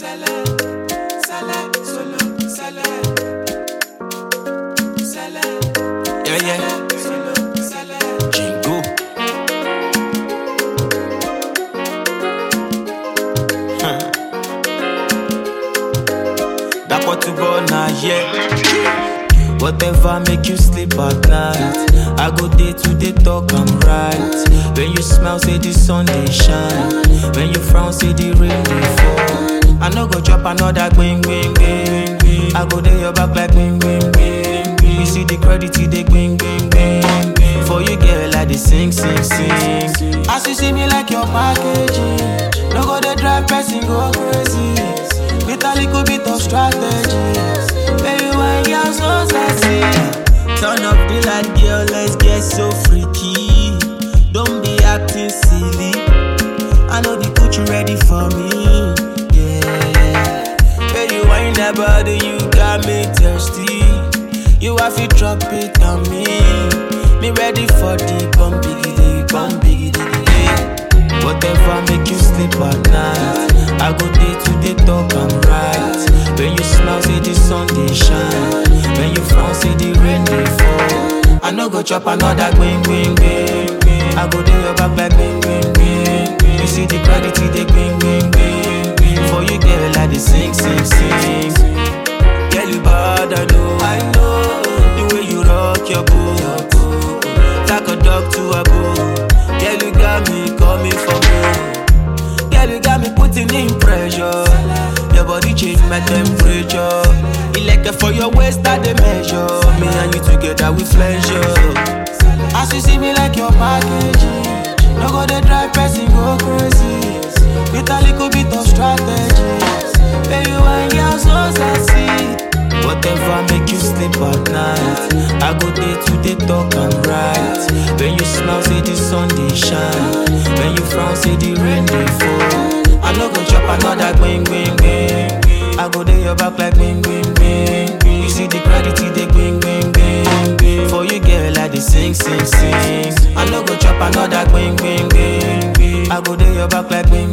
Yeah, yeah. Jingle. That what you born now, yeah. Whatever make you sleep at night, I go day to day talk, I'm right. When you smile, say the sun they shine. When you frown, say the rain they fall. I no go drop another bing, bing, bing, bing. I go day your back like bing, bing, bing, bing. You see the credit, they bing, bing, bing, bing. For you girl, like they sing, sing, sing. As you see me like your packaging, no go they drive person go crazy. With a little bit of strategy, baby, when you're so sexy. Turn up the light, girl, let's get so freaky. Don't be acting silly. I know the Gucci ready for me, yeah. Baby, wine that body, you got me thirsty. You have to drop it on me. Me ready for the bum biggie, yeah. Whatever make you sleep at night, I go day to day talk, I'm right. When you smile, say the sun they shine. When you frown, say the rain they fall. I no go chop another bing, bing, bing, bing. I go day your back like bing, bing, bing, bing. You see the credit, they bing, bing, bing, bing. For you girl, like they sing, sing, sing. Girl, you bad, I know. The way you rock your boat, like a dog to a bull. Girl, you got me coming for me. Girl, you got me putting in pressure. Your body change my temperature. Elected for your waist, that they measure. Me and you together, we pleasure. As you see me like your packaging, no go they drive person go crazy. With a little bit of strategy, baby, when you're so sexy. Whatever make you sleep at night, I go day to day talk, I'm right. When you smile, say the sun they shine. When you frown, say the rain they fall. I no go chop another bing, bing, bing, bing. I go day your back like bing, bing, bing, bing. You see the credit, they bing, bing, bing, bing. For you girl, like they sing, sing, sing. I no go chop another bing, bing, bing, bing. I go day your back like bing,